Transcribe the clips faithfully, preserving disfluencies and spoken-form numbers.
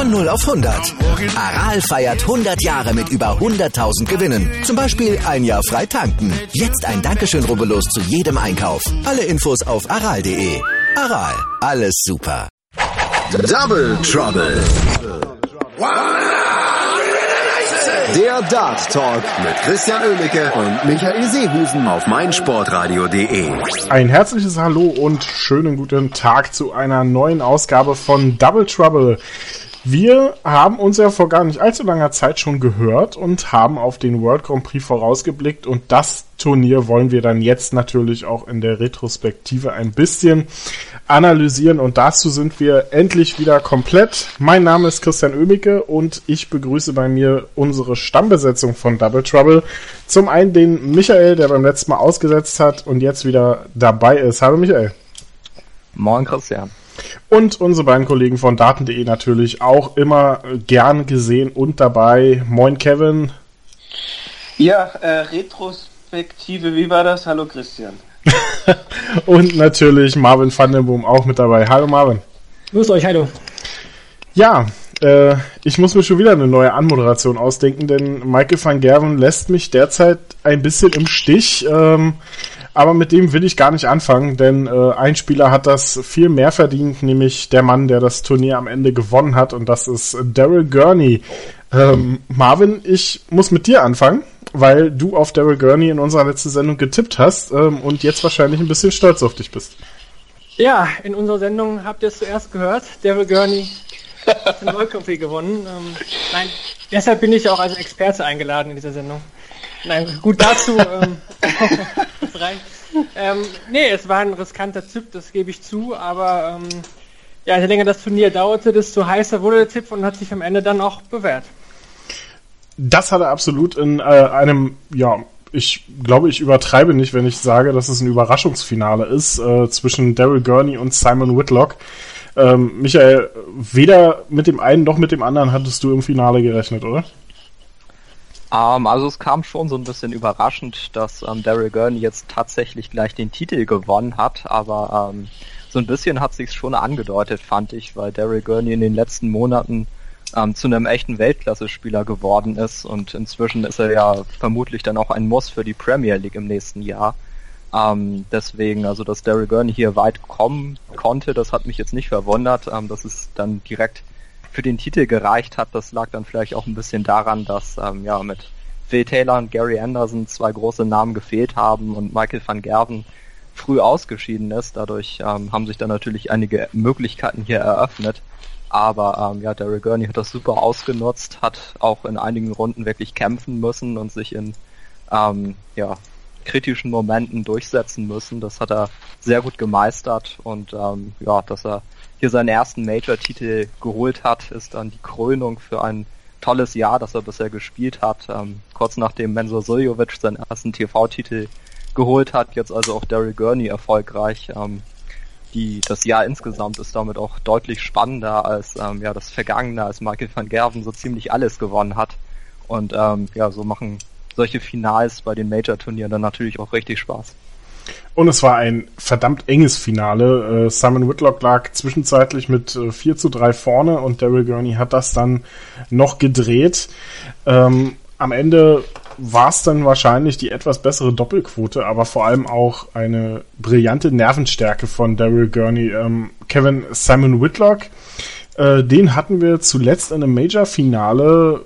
Von null auf hundert. Aral feiert hundert Jahre mit über hunderttausend Gewinnen. Zum Beispiel ein Jahr frei tanken. Jetzt ein Dankeschön, rubbellos zu jedem Einkauf. Alle Infos auf aral punkt de. Aral, alles super. Double Trouble. Der Dart Talk mit Christian Oemicke und Michael Seehusen auf meinsportradio punkt de. Ein herzliches Hallo und schönen guten Tag zu einer neuen Ausgabe von Double Trouble. Wir haben uns ja vor gar nicht allzu langer Zeit schon gehört und haben auf den World Grand Prix vorausgeblickt, und das Turnier wollen wir dann jetzt natürlich auch in der Retrospektive ein bisschen analysieren, und dazu sind wir endlich wieder komplett. Mein Name ist Christian Oemicke und ich begrüße bei mir unsere Stammbesetzung von Double Trouble. Zum einen den Michael, der beim letzten Mal ausgesetzt hat und jetzt wieder dabei ist. Hallo Michael. Moin Christian. Und unsere beiden Kollegen von daten punkt de natürlich auch immer gern gesehen und dabei. Moin Kevin. Ja, äh, Retrospektive, wie war das? Hallo Christian. Und natürlich Marvin van den Boom auch mit dabei. Hallo Marvin. Grüß euch, hallo. Ja, äh, ich muss mir schon wieder eine neue Anmoderation ausdenken, denn Michael van Gerwen lässt mich derzeit ein bisschen im Stich. Ähm, Aber mit dem will ich gar nicht anfangen, denn äh, ein Spieler hat das viel mehr verdient, nämlich der Mann, der das Turnier am Ende gewonnen hat, und das ist Daryl Gurney. Ähm, Marvin, ich muss mit dir anfangen, weil du auf Daryl Gurney in unserer letzten Sendung getippt hast ähm, und jetzt wahrscheinlich ein bisschen stolz auf dich bist. Ja, in unserer Sendung habt ihr es zuerst gehört. Daryl Gurney hat den World Grand Prix gewonnen. Ähm, nein, deshalb bin ich auch als Experte eingeladen in dieser Sendung. Nein, gut dazu. ähm, das reicht. Ähm, nee, es war ein riskanter Tipp, das gebe ich zu, aber ähm, ja, je länger das Turnier dauerte, desto heißer wurde der Tipp und hat sich am Ende dann auch bewährt. Das hat er absolut in äh, einem, ja, ich glaube, ich übertreibe nicht, wenn ich sage, dass es ein Überraschungsfinale ist äh, zwischen Daryl Gurney und Simon Whitlock. Ähm, Michael, weder mit dem einen noch mit dem anderen hattest du im Finale gerechnet, oder? Um, also es kam schon so ein bisschen überraschend, dass um, Daryl Gurney jetzt tatsächlich gleich den Titel gewonnen hat, aber um, so ein bisschen hat sich's schon angedeutet, fand ich, weil Daryl Gurney in den letzten Monaten um, zu einem echten Weltklasse-Spieler geworden ist, und inzwischen ist er ja vermutlich dann auch ein Muss für die Premier League im nächsten Jahr. Um, deswegen, also dass Daryl Gurney hier weit kommen konnte, das hat mich jetzt nicht verwundert, um, dass es dann direkt für den Titel gereicht hat. Das lag dann vielleicht auch ein bisschen daran, dass ähm, ja mit Phil Taylor und Gary Anderson zwei große Namen gefehlt haben und Michael van Gerwen früh ausgeschieden ist. Dadurch ähm, haben sich dann natürlich einige Möglichkeiten hier eröffnet. Aber ähm, ja, Daryl Gurney hat das super ausgenutzt, hat auch in einigen Runden wirklich kämpfen müssen und sich in ähm, ja kritischen Momenten durchsetzen müssen. Das hat er sehr gut gemeistert, und ähm, ja, dass er hier seinen ersten Major-Titel geholt hat, ist dann die Krönung für ein tolles Jahr, das er bisher gespielt hat. Ähm, kurz nachdem Mensur Suljovic seinen ersten T V-Titel geholt hat, jetzt also auch Daryl Gurney erfolgreich. Ähm, die, das Jahr insgesamt ist damit auch deutlich spannender als ähm, ja das Vergangene, als Michael van Gerwen so ziemlich alles gewonnen hat. Und ähm, ja, so machen solche Finals bei den Major-Turnieren dann natürlich auch richtig Spaß. Und es war ein verdammt enges Finale. Äh, Simon Whitlock lag zwischenzeitlich mit äh, vier zu drei vorne, und Daryl Gurney hat das dann noch gedreht. Ähm, am Ende war es dann wahrscheinlich die etwas bessere Doppelquote, aber vor allem auch eine brillante Nervenstärke von Daryl Gurney. Ähm, Kevin, Simon Whitlock, äh, den hatten wir zuletzt in einem Major-Finale,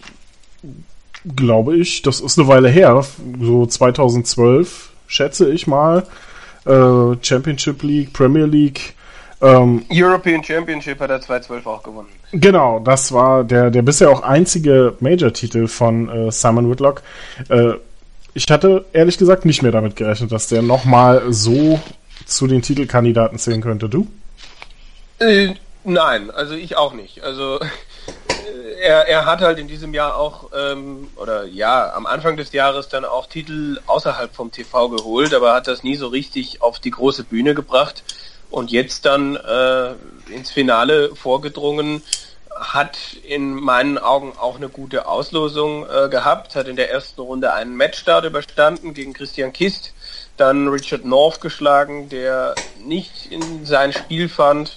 glaube ich, das ist eine Weile her, so zweitausendzwölf, schätze ich mal, äh, Championship League, Premier League. Ähm, European Championship hat er zweitausendzwölf auch gewonnen. Genau, das war der der bisher auch einzige Major-Titel von äh, Simon Whitlock. Äh, ich hatte ehrlich gesagt nicht mehr damit gerechnet, dass der nochmal so zu den Titelkandidaten zählen könnte. Du? Äh, nein, also ich auch nicht. Also Er, er hat halt in diesem Jahr auch, ähm, oder ja, am Anfang des Jahres dann auch Titel außerhalb vom T V geholt, aber hat das nie so richtig auf die große Bühne gebracht. Und jetzt dann äh, ins Finale vorgedrungen, hat in meinen Augen auch eine gute Auslosung äh, gehabt, hat in der ersten Runde einen Matchstart überstanden gegen Christian Kist, dann Richard North geschlagen, der nicht in sein Spiel fand,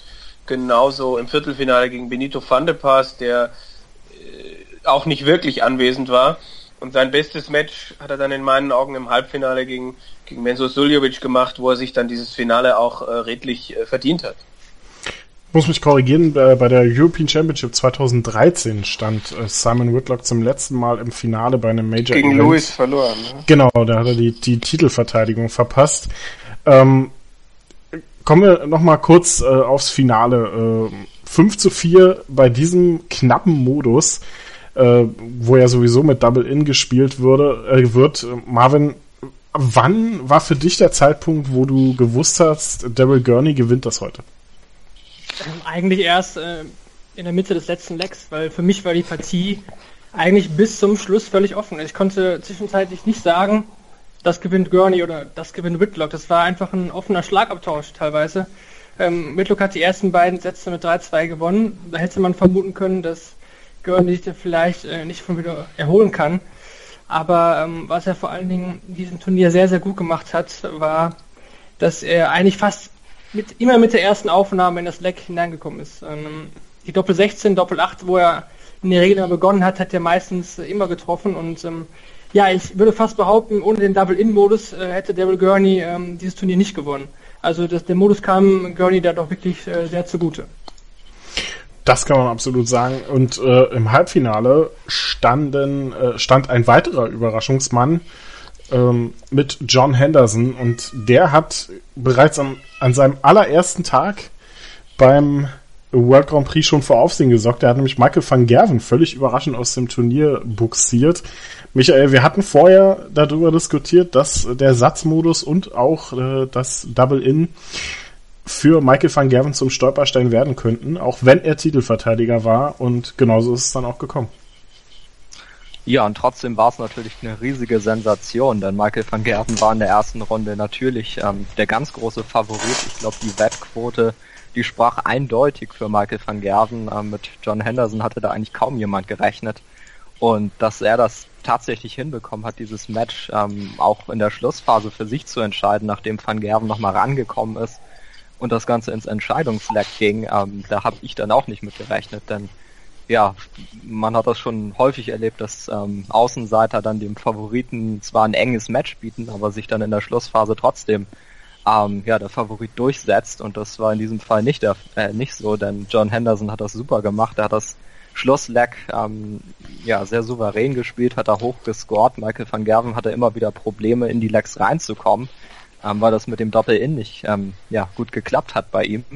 genauso im Viertelfinale gegen Benito van de Pas, der äh, auch nicht wirklich anwesend war. Und sein bestes Match hat er dann in meinen Augen im Halbfinale gegen, gegen Menzo Suljovic gemacht, wo er sich dann dieses Finale auch äh, redlich äh, verdient hat. Ich muss mich korrigieren, äh, bei der European Championship zwanzig dreizehn stand äh, Simon Whitlock zum letzten Mal im Finale bei einem Major Gegen Event. Lewis verloren. Ne? Genau, da hat er die, die Titelverteidigung verpasst. Ähm, kommen wir nochmal kurz äh, aufs Finale. Äh, fünf zu vier bei diesem knappen Modus, äh, wo ja sowieso mit Double-In gespielt würde, äh, wird. Marvin, wann war für dich der Zeitpunkt, wo du gewusst hast, Daryl Gurney gewinnt das heute? Eigentlich erst äh, in der Mitte des letzten Legs, weil für mich war die Partie eigentlich bis zum Schluss völlig offen. Ich konnte zwischenzeitlich nicht sagen, das gewinnt Gurney oder das gewinnt Whitlock. Das war einfach ein offener Schlagabtausch teilweise. Ähm, Whitlock hat die ersten beiden Sätze mit drei zwei gewonnen. Da hätte man vermuten können, dass Gurney sich vielleicht äh, nicht von wieder erholen kann. Aber ähm, was er vor allen Dingen in diesem Turnier sehr, sehr gut gemacht hat, war, dass er eigentlich fast mit, immer mit der ersten Aufnahme in das Leg hineingekommen ist. Ähm, die Doppel sechzehn, Doppel acht, wo er in der Regel immer begonnen hat, hat er meistens äh, immer getroffen. Und ähm, ja, ich würde fast behaupten, ohne den Double-In-Modus äh, hätte Daryl Gurney ähm, dieses Turnier nicht gewonnen. Also das, der Modus kam Gurney da doch wirklich äh, sehr zugute. Das kann man absolut sagen. Und äh, im Halbfinale standen, äh, stand ein weiterer Überraschungsmann ähm, mit John Henderson. Und der hat bereits am, an seinem allerersten Tag beim World Grand Prix schon vor Aufsehen gesorgt. Der hat nämlich Michael van Gerwen völlig überraschend aus dem Turnier buxiert. Michael, wir hatten vorher darüber diskutiert, dass der Satzmodus und auch äh, das Double-In für Michael van Gerwen zum Stolperstein werden könnten, auch wenn er Titelverteidiger war, und genauso ist es dann auch gekommen. Ja, und trotzdem war es natürlich eine riesige Sensation, denn Michael van Gerwen war in der ersten Runde natürlich ähm, der ganz große Favorit. Ich glaube, die Wettquote, die sprach eindeutig für Michael van Gerwen. Ähm, mit John Henderson hatte da eigentlich kaum jemand gerechnet. Und dass er das tatsächlich hinbekommen hat, dieses Match ähm, auch in der Schlussphase für sich zu entscheiden, nachdem van Gerwen nochmal rangekommen ist und das Ganze ins Entscheidungsleck ging, ähm, da habe ich dann auch nicht mit gerechnet, denn ja, man hat das schon häufig erlebt, dass ähm, Außenseiter dann dem Favoriten zwar ein enges Match bieten, aber sich dann in der Schlussphase trotzdem ähm, ja, der Favorit durchsetzt, und das war in diesem Fall nicht, der, äh, nicht so, denn John Henderson hat das super gemacht, er hat das Schlussleck ähm, ja, sehr souverän gespielt, hat er hoch gescored. Michael van Gerwen hatte immer wieder Probleme, in die Legs reinzukommen, ähm, weil das mit dem Doppel-In nicht ähm, ja, gut geklappt hat bei ihm.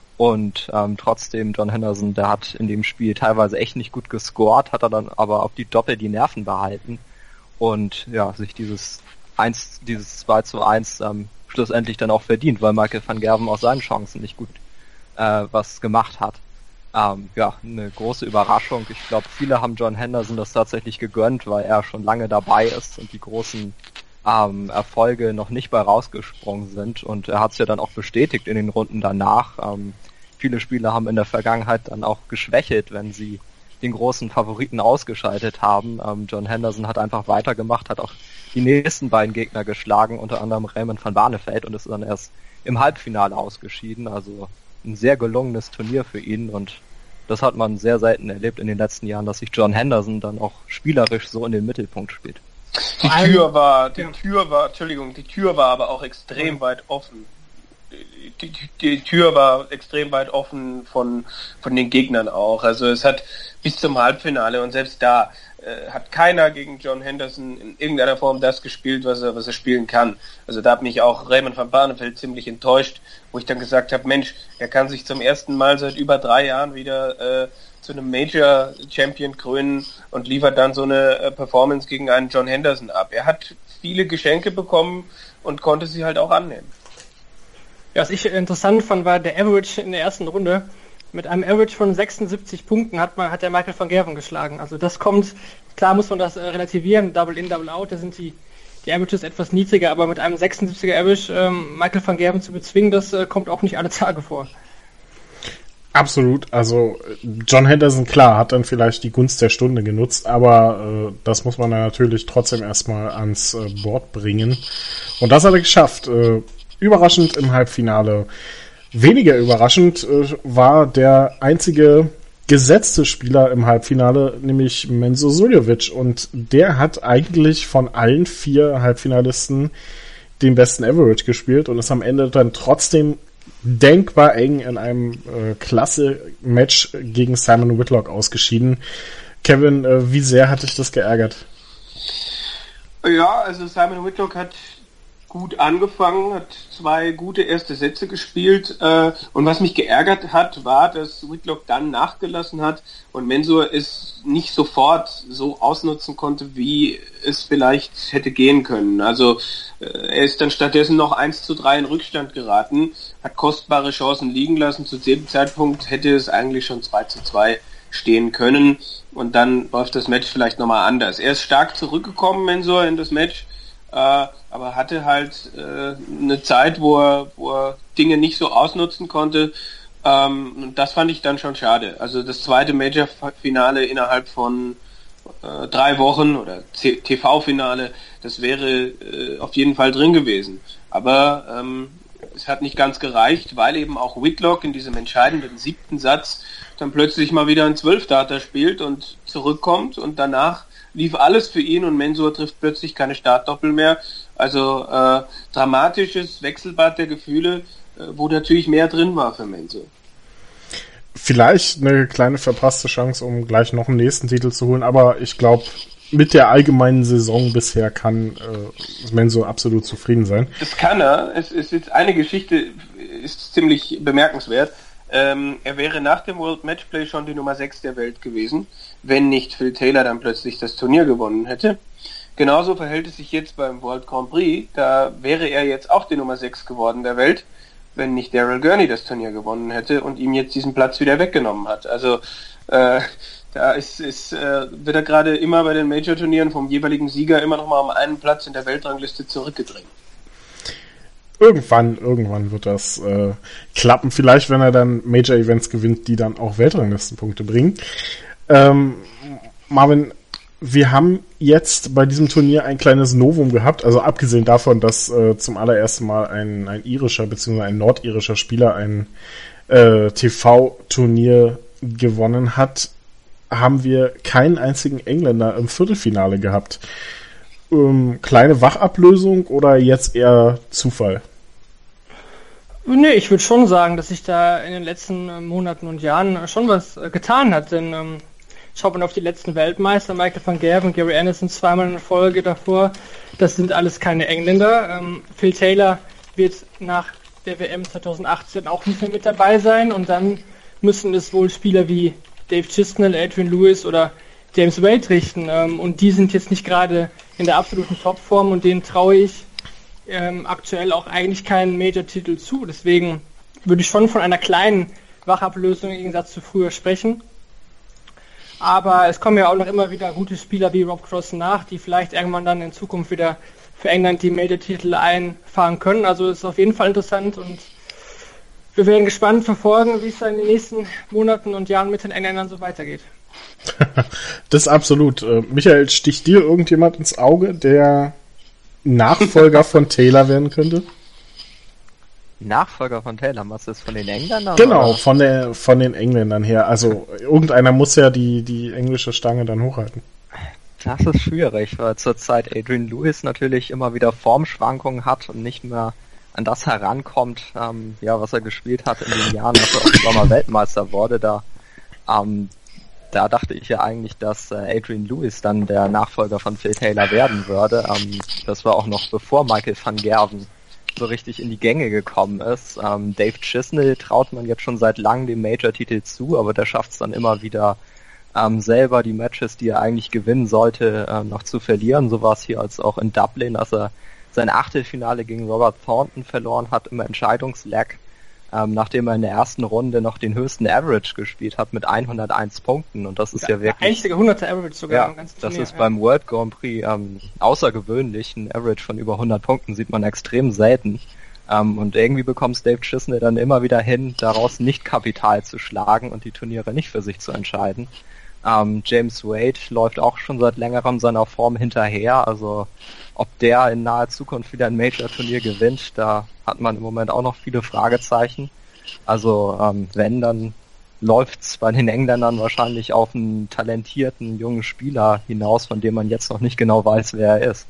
Und ähm, trotzdem, John Henderson, der hat in dem Spiel teilweise echt nicht gut gescored, hat er dann aber auf die Doppel die Nerven behalten und ja, sich dieses eins, dieses zwei zu eins ähm, schlussendlich dann auch verdient, weil Michael van Gerwen aus seinen Chancen nicht gut äh, was gemacht hat. Ähm, ja, eine große Überraschung. Ich glaube, viele haben John Henderson das tatsächlich gegönnt, weil er schon lange dabei ist und die großen ähm, Erfolge noch nicht bei rausgesprungen sind. Und er hat es ja dann auch bestätigt in den Runden danach. Ähm, viele Spieler haben in der Vergangenheit dann auch geschwächelt, wenn sie den großen Favoriten ausgeschaltet haben. Ähm, John Henderson hat einfach weitergemacht, hat auch die nächsten beiden Gegner geschlagen, unter anderem Raymond van Barneveld, und ist dann erst im Halbfinale ausgeschieden. Also ein sehr gelungenes Turnier für ihn, und das hat man sehr selten erlebt in den letzten Jahren, dass sich John Henderson dann auch spielerisch so in den Mittelpunkt spielt. Die Tür war, die Tür war, Entschuldigung, die Tür war aber auch extrem weit offen. Die, die, die Tür war extrem weit offen von, von den Gegnern auch. Also es hat bis zum Halbfinale, und selbst da äh, hat keiner gegen John Henderson in irgendeiner Form das gespielt, was er, was er spielen kann. Also da hat mich auch Raymond van Barneveld ziemlich enttäuscht, wo ich dann gesagt habe, Mensch, er kann sich zum ersten Mal seit über drei Jahren wieder äh, zu einem Major Champion krönen und liefert dann so eine äh, Performance gegen einen John Henderson ab. Er hat viele Geschenke bekommen und konnte sie halt auch annehmen. Ja, was ich interessant fand, war der Average in der ersten Runde. Mit einem Average von sechsundsiebzig Punkten hat man hat der Michael van Gerwen geschlagen. Also das kommt, klar muss man das äh, relativieren, Double in, Double out, da sind die, die Averages etwas niedriger, aber mit einem sechsundsiebziger Average ähm, Michael van Gerwen zu bezwingen, das äh, kommt auch nicht alle Tage vor. Absolut, also John Henderson, klar, hat dann vielleicht die Gunst der Stunde genutzt, aber äh, das muss man dann natürlich trotzdem erstmal ans äh, Board bringen. Und das hat er geschafft. Äh, überraschend im Halbfinale Weniger überraschend äh, war der einzige gesetzte Spieler im Halbfinale, nämlich Menzo Suljovic. Und der hat eigentlich von allen vier Halbfinalisten den besten Average gespielt und ist am Ende dann trotzdem denkbar eng in einem äh, klasse Match gegen Simon Whitlock ausgeschieden. Kevin, äh, wie sehr hat dich das geärgert? Ja, also Simon Whitlock hat gut angefangen, hat zwei gute erste Sätze gespielt äh, und was mich geärgert hat, war, dass Whitlock dann nachgelassen hat und Mensur es nicht sofort so ausnutzen konnte, wie es vielleicht hätte gehen können. Also äh, er ist dann stattdessen noch eins zu drei in Rückstand geraten, hat kostbare Chancen liegen lassen. Zu dem Zeitpunkt hätte es eigentlich schon zwei zu zwei stehen können und dann läuft das Match vielleicht nochmal anders. Er ist stark zurückgekommen, Mensur, in das Match, äh, aber hatte halt äh, eine Zeit, wo er, wo er Dinge nicht so ausnutzen konnte, ähm, und das fand ich dann schon schade. Also das zweite Major-Finale innerhalb von äh, drei Wochen oder T V-Finale, das wäre äh, auf jeden Fall drin gewesen. Aber ähm, es hat nicht ganz gereicht, weil eben auch Whitlock in diesem entscheidenden siebten Satz dann plötzlich mal wieder ein Zwölf-Data spielt und zurückkommt und danach lief alles für ihn und Mensur trifft plötzlich keine Startdoppel mehr. Also äh, dramatisches Wechselbad der Gefühle, äh, wo natürlich mehr drin war für Mensur. Vielleicht eine kleine verpasste Chance, um gleich noch einen nächsten Titel zu holen, aber ich glaube, mit der allgemeinen Saison bisher kann äh, Mensur absolut zufrieden sein. Das kann er. Es ist jetzt eine Geschichte, ist ziemlich bemerkenswert. Ähm, er wäre nach dem World Matchplay schon die Nummer sechs der Welt gewesen, wenn nicht Phil Taylor dann plötzlich das Turnier gewonnen hätte. Genauso verhält es sich jetzt beim World Grand Prix. Da wäre er jetzt auch die Nummer sechs geworden der Welt, wenn nicht Daryl Gurney das Turnier gewonnen hätte und ihm jetzt diesen Platz wieder weggenommen hat. Also äh, da ist, ist, äh, wird er gerade immer bei den Major-Turnieren vom jeweiligen Sieger immer noch mal um einen Platz in der Weltrangliste zurückgedrängt. Irgendwann, irgendwann wird das äh, klappen. Vielleicht, wenn er dann Major-Events gewinnt, die dann auch Weltranglistenpunkte bringen. Ähm, Marvin, wir haben jetzt bei diesem Turnier ein kleines Novum gehabt. Also abgesehen davon, dass äh, zum allerersten Mal ein, ein irischer bzw. ein nordirischer Spieler ein äh, T V-Turnier gewonnen hat, haben wir keinen einzigen Engländer im Viertelfinale gehabt. Ähm, kleine Wachablösung oder jetzt eher Zufall? Nee, ich würde schon sagen, dass sich da in den letzten Monaten und Jahren schon was äh, getan hat, denn ähm, schaut man auf die letzten Weltmeister, Michael van Gerwen, Gary Anderson zweimal in Folge davor, das sind alles keine Engländer. Ähm, Phil Taylor wird nach der W M zwanzig achtzehn auch nicht mehr mit dabei sein und dann müssen es wohl Spieler wie Dave Chisnell, Adrian Lewis oder James Wade richten, ähm, und die sind jetzt nicht gerade in der absoluten Topform und denen traue ich ähm, aktuell auch eigentlich keinen Major-Titel zu. Deswegen würde ich schon von einer kleinen Wachablösung im Gegensatz zu früher sprechen. Aber es kommen ja auch noch immer wieder gute Spieler wie Rob Cross nach, die vielleicht irgendwann dann in Zukunft wieder für England die Major-Titel einfahren können. Also es ist auf jeden Fall interessant und wir werden gespannt verfolgen, wie es dann in den nächsten Monaten und Jahren mit den Engländern so weitergeht. Das ist absolut. Äh, Michael, sticht dir irgendjemand ins Auge, der Nachfolger von Taylor werden könnte? Nachfolger von Taylor, was ist von den Engländern? Genau, von der von den Engländern her. Also irgendeiner muss ja die, die englische Stange dann hochhalten. Das ist schwierig, weil zurzeit Adrian Lewis natürlich immer wieder Formschwankungen hat und nicht mehr an das herankommt, ähm, ja, was er gespielt hat in den Jahren, als er auch Sommer Weltmeister wurde. Da, ähm, da dachte ich ja eigentlich, dass äh, Adrian Lewis dann der Nachfolger von Phil Taylor werden würde. Ähm, das war auch noch bevor Michael van Gerwen so richtig in die Gänge gekommen ist. Ähm, Dave Chisnell traut man jetzt schon seit langem den Major-Titel zu, aber der schafft es dann immer wieder ähm, selber die Matches, die er eigentlich gewinnen sollte, ähm, noch zu verlieren. So war es hier als auch in Dublin, als er sein Achtelfinale gegen Robert Thornton verloren hat im Entscheidungslag, ähm, nachdem er in der ersten Runde noch den höchsten Average gespielt hat mit hunderteins Punkten, und das ist ja, ja wirklich... Der einzige hunderte Average sogar ja, im ganzen Turnier. Das ist ja beim World Grand Prix ähm, außergewöhnlich. Ein Average von über hundert Punkten sieht man extrem selten. Ähm, und irgendwie bekommt Dave Chisnell dann immer wieder hin, daraus nicht Kapital zu schlagen und die Turniere nicht für sich zu entscheiden. Ähm, James Wade läuft auch schon seit längerem seiner Form hinterher, also ob der in naher Zukunft wieder ein Major-Turnier gewinnt, da hat man im Moment auch noch viele Fragezeichen. Also ähm, wenn, dann läuft's bei den Engländern wahrscheinlich auf einen talentierten jungen Spieler hinaus, von dem man jetzt noch nicht genau weiß, wer er ist.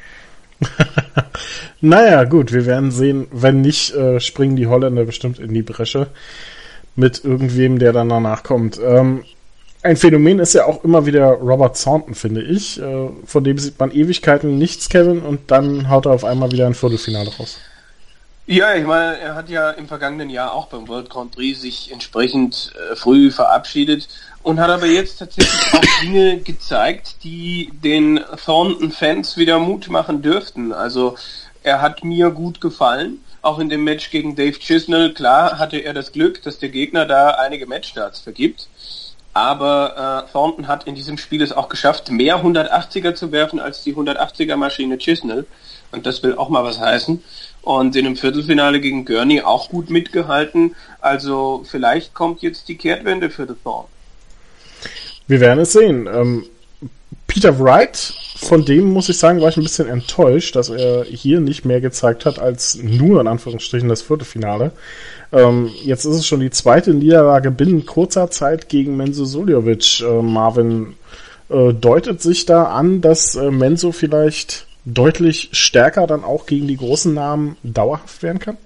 Naja, gut, wir werden sehen. Wenn nicht, äh, springen die Holländer bestimmt in die Bresche mit irgendwem, der dann danach kommt. Ähm, ein Phänomen ist ja auch immer wieder Robert Thornton, finde ich. Äh, von dem sieht man Ewigkeiten nichts, Kevin, und dann haut er auf einmal wieder ein Viertelfinale raus. Ja, ich meine, er hat ja im vergangenen Jahr auch beim World Grand Prix sich entsprechend äh, früh verabschiedet und hat aber jetzt tatsächlich auch Dinge gezeigt, die den Thornton-Fans wieder Mut machen dürften. Also er hat mir gut gefallen, auch in dem Match gegen Dave Chisnell. Klar hatte er das Glück, dass der Gegner da einige Matchstarts vergibt, aber äh, Thornton hat in diesem Spiel es auch geschafft, mehr hundertachtziger zu werfen als die hundertachtziger-Maschine Chisnell, und das will auch mal was heißen. Und in einem Viertelfinale gegen Gurney auch gut mitgehalten. Also vielleicht kommt jetzt die Kehrtwende für The Thorn. Wir werden es sehen. Ähm, Peter Wright, von dem muss ich sagen, war ich ein bisschen enttäuscht, dass er hier nicht mehr gezeigt hat als nur in Anführungsstrichen das Viertelfinale. Ähm, jetzt ist es schon die zweite Niederlage binnen kurzer Zeit gegen Menzo Suljovic. Äh, Marvin, äh, deutet sich da an, dass äh, Menzo vielleicht deutlich stärker dann auch gegen die großen Namen dauerhaft werden kann?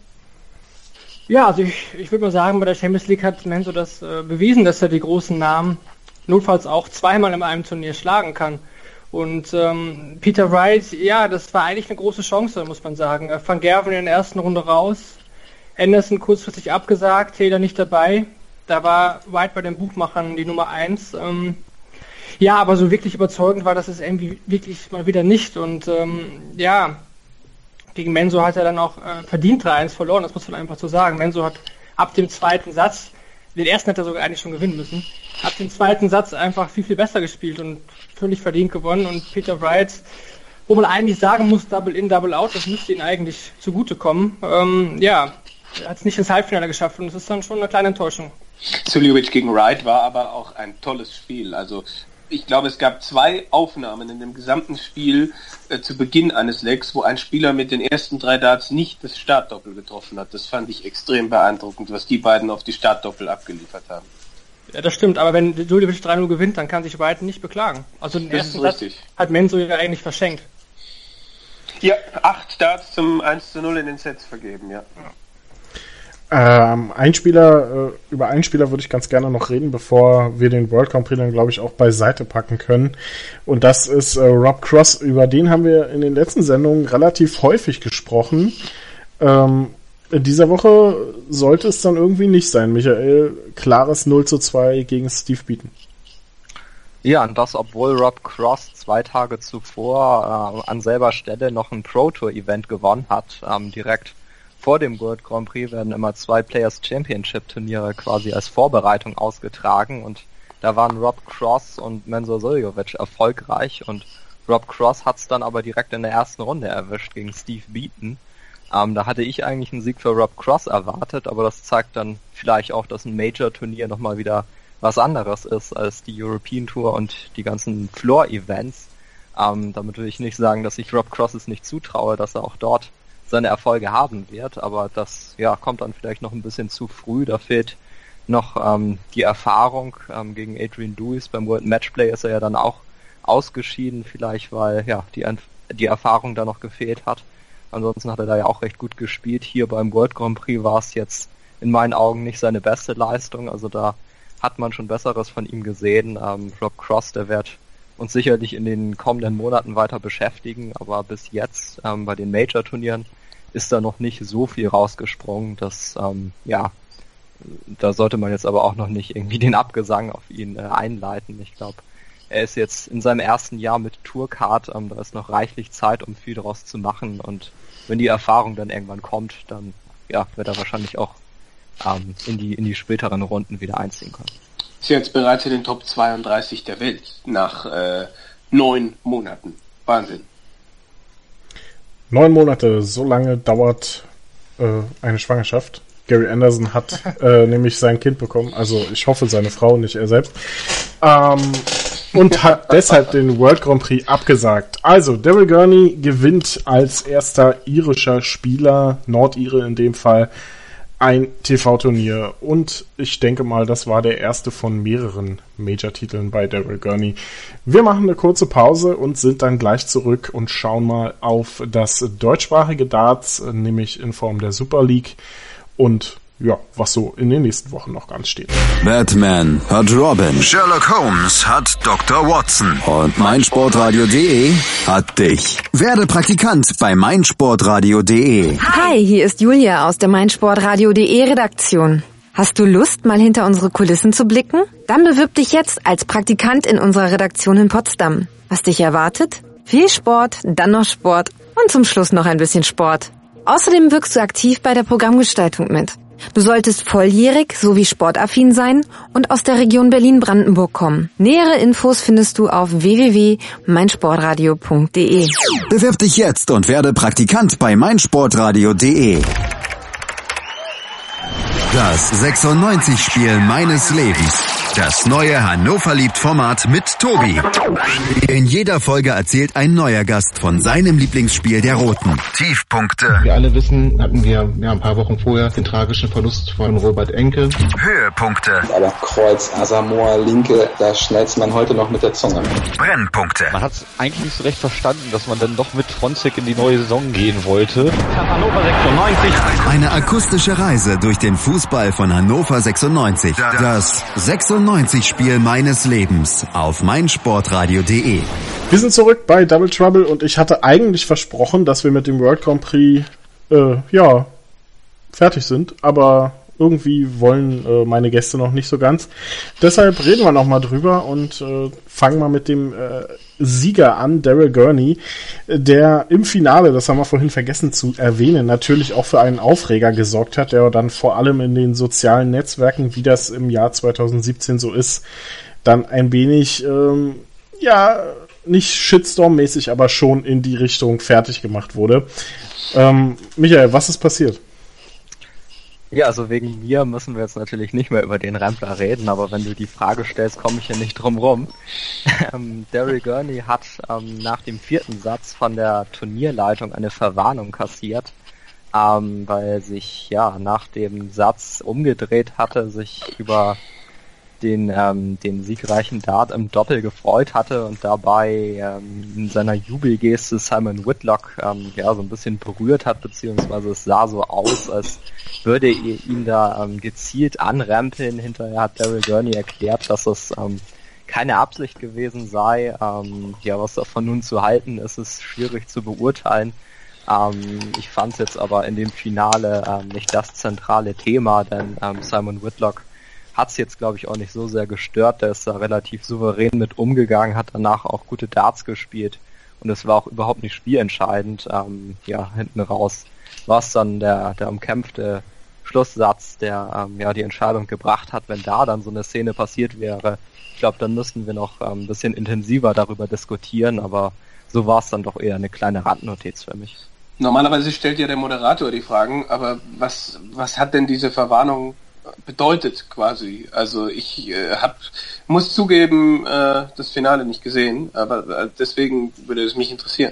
Ja, also ich, ich würde mal sagen, bei der Champions League hat Menzo das äh, bewiesen, dass er die großen Namen notfalls auch zweimal in einem Turnier schlagen kann. Und ähm, Peter Wright, ja, das war eigentlich eine große Chance, muss man sagen. Äh, Van Gerwen in der ersten Runde raus, Anderson kurzfristig abgesagt, Taylor nicht dabei. Da war Wright bei den Buchmachern die Nummer eins. Ähm, Ja, aber so wirklich überzeugend war das es irgendwie wirklich mal wieder nicht. Und ähm, ja, gegen Menzo hat er dann auch äh, verdient drei eins verloren, das muss man einfach so sagen. Menzo hat ab dem zweiten Satz, den ersten hat er sogar eigentlich schon gewinnen müssen, ab dem zweiten Satz einfach viel, viel besser gespielt und völlig verdient gewonnen. Und Peter Wright, wo man eigentlich sagen muss, Double in, Double out, das müsste ihm eigentlich zugutekommen. Ähm, ja, er hat es nicht ins Halbfinale geschafft und das ist dann schon eine kleine Enttäuschung. Suljovic gegen Wright war aber auch ein tolles Spiel. Also ich glaube, es gab zwei Aufnahmen in dem gesamten Spiel äh, zu Beginn eines Legs, wo ein Spieler mit den ersten drei Darts nicht das Startdoppel getroffen hat. Das fand ich extrem beeindruckend, was die beiden auf die Startdoppel abgeliefert haben. Ja, das stimmt, aber wenn Suljovic drei null gewinnt, dann kann sich Wright nicht beklagen. Also den das ersten ist Satz richtig. Hat Menzo ja eigentlich verschenkt. Ja, acht Darts zum eins zu null in den Sets vergeben, ja. Ähm, ein Spieler, äh, über einen Spieler würde ich ganz gerne noch reden, bevor wir den World Grand Prix dann, glaube ich, auch beiseite packen können. Und das ist äh, Rob Cross. Über den haben wir in den letzten Sendungen relativ häufig gesprochen. Ähm, in dieser Woche sollte es dann irgendwie nicht sein. Michael, klares null zu zwei gegen Steve Beaton. Ja, und das, obwohl Rob Cross zwei Tage zuvor äh, an selber Stelle noch ein Pro Tour Event gewonnen hat, ähm, direkt vor dem World Grand Prix werden immer zwei Players Championship Turniere quasi als Vorbereitung ausgetragen und da waren Rob Cross und Menzo Suljovic erfolgreich und Rob Cross hat es dann aber direkt in der ersten Runde erwischt gegen Steve Beaton. Ähm, da hatte ich eigentlich einen Sieg für Rob Cross erwartet, aber das zeigt dann vielleicht auch, dass ein Major-Turnier nochmal wieder was anderes ist als die European Tour und die ganzen Floor-Events. Ähm, damit will ich nicht sagen, dass ich Rob Cross es nicht zutraue, dass er auch dort seine Erfolge haben wird, aber das ja kommt dann vielleicht noch ein bisschen zu früh. Da fehlt noch ähm, die Erfahrung. Ähm, gegen Adrian Lewis beim World Matchplay ist er ja dann auch ausgeschieden, vielleicht weil ja die, die Erfahrung da noch gefehlt hat. Ansonsten hat er da ja auch recht gut gespielt. Hier beim World Grand Prix war es jetzt in meinen Augen nicht seine beste Leistung, also da hat man schon Besseres von ihm gesehen. Ähm, Rob Cross, der wird uns sicherlich in den kommenden Monaten weiter beschäftigen, aber bis jetzt ähm, bei den Major-Turnieren ist da noch nicht so viel rausgesprungen, dass, ähm, ja, da sollte man jetzt aber auch noch nicht irgendwie den Abgesang auf ihn äh, einleiten. Ich glaube, er ist jetzt in seinem ersten Jahr mit Tourcard, ähm, da ist noch reichlich Zeit, um viel daraus zu machen und wenn die Erfahrung dann irgendwann kommt, dann, ja, wird er wahrscheinlich auch ähm, in die, in die späteren Runden wieder einziehen können. Ist jetzt bereits in den Top zweiunddreißig der Welt nach äh, neun Monaten. Wahnsinn. Neun Monate, so lange dauert äh, eine Schwangerschaft. Gary Anderson hat äh, nämlich sein Kind bekommen, also ich hoffe seine Frau, nicht er selbst, ähm, und hat deshalb den World Grand Prix abgesagt. Also Daryl Gurney gewinnt als erster irischer Spieler, Nordire in dem Fall, ein T V-Turnier und ich denke mal, das war der erste von mehreren Major-Titeln bei Daryl Gurney. Wir machen eine kurze Pause und sind dann gleich zurück und schauen mal auf das deutschsprachige Darts, nämlich in Form der Super League und ja, was so in den nächsten Wochen noch ganz steht. Batman hat Robin, Sherlock Holmes hat Doktor Watson und meinsportradio punkt de hat dich. Werde Praktikant bei meinsportradio punkt de. Hi, hier ist Julia aus der meinsportradio punkt de Redaktion. Hast du Lust, mal hinter unsere Kulissen zu blicken? Dann bewirb dich jetzt als Praktikant in unserer Redaktion in Potsdam. Was dich erwartet? Viel Sport, dann noch Sport und zum Schluss noch ein bisschen Sport. Außerdem wirkst du aktiv bei der Programmgestaltung mit. Du solltest volljährig sowie sportaffin sein und aus der Region Berlin-Brandenburg kommen. Nähere Infos findest du auf w w w punkt meinsportradio punkt de. Bewirb dich jetzt und werde Praktikant bei meinsportradio punkt de. Das sechsundneunzig-Spiel meines Lebens. Das neue Hannover-liebt-Format mit Tobi. In jeder Folge erzählt ein neuer Gast von seinem Lieblingsspiel der Roten. Tiefpunkte. Wir alle wissen, hatten wir ja, ein paar Wochen vorher den tragischen Verlust von Robert Enke. Höhepunkte. Aber Kreuz, Asamoah, Linke, da schneidet man heute noch mit der Zunge. Brennpunkte. Man hat es eigentlich nicht so recht verstanden, dass man dann doch mit Fronzek in die neue Saison gehen wollte. Hannover sechsundneunzig. Eine akustische Reise durch den Fußball von Hannover sechsundneunzig. Das sechsundneunzig-Spiel meines Lebens auf meinsportradio punkt de. Wir sind zurück bei Double Trouble und ich hatte eigentlich versprochen, dass wir mit dem World Grand Prix äh, ja fertig sind, aber irgendwie wollen äh, meine Gäste noch nicht so ganz. Deshalb reden wir nochmal drüber und äh, fangen mal mit dem äh, Sieger an, Daryl Gurney, der im Finale, das haben wir vorhin vergessen zu erwähnen, natürlich auch für einen Aufreger gesorgt hat, der dann vor allem in den sozialen Netzwerken, wie das im Jahr zweitausendsiebzehn so ist, dann ein wenig, ähm, ja, nicht Shitstorm-mäßig, aber schon in die Richtung fertig gemacht wurde. Ähm, Michael, was ist passiert? Ja, also wegen mir müssen wir jetzt natürlich nicht mehr über den Rempler reden, aber wenn du die Frage stellst, komme ich ja nicht drum rum. ähm, Daryl Gurney hat ähm, nach dem vierten Satz von der Turnierleitung eine Verwarnung kassiert, ähm, weil er sich ja nach dem Satz umgedreht hatte, sich über den ähm, den siegreichen Dart im Doppel gefreut hatte und dabei ähm, in seiner Jubelgeste Simon Whitlock ähm, ja so ein bisschen berührt hat, beziehungsweise es sah so aus, als würde er ihn da ähm, gezielt anrempeln. Hinterher hat Daryl Gurney erklärt, dass es ähm, keine Absicht gewesen sei. Ähm, ja, was davon nun zu halten ist, ist schwierig zu beurteilen. Ähm, ich fand es jetzt aber in dem Finale ähm, nicht das zentrale Thema, denn ähm, Simon Whitlock hat es jetzt, glaube ich, auch nicht so sehr gestört. Der ist da relativ souverän mit umgegangen, hat danach auch gute Darts gespielt und es war auch überhaupt nicht spielentscheidend. Ähm, ja, hinten raus war es dann der, der umkämpfte Schlusssatz, der ähm, ja die Entscheidung gebracht hat. Wenn da dann so eine Szene passiert wäre, ich glaube, dann müssten wir noch ähm, ein bisschen intensiver darüber diskutieren, aber so war es dann doch eher eine kleine Randnotiz für mich. Normalerweise stellt ja der Moderator die Fragen, aber was, was hat denn diese Verwarnung bedeutet quasi? Also ich äh, hab, muss zugeben, äh, das Finale nicht gesehen, aber äh, deswegen würde es mich interessieren.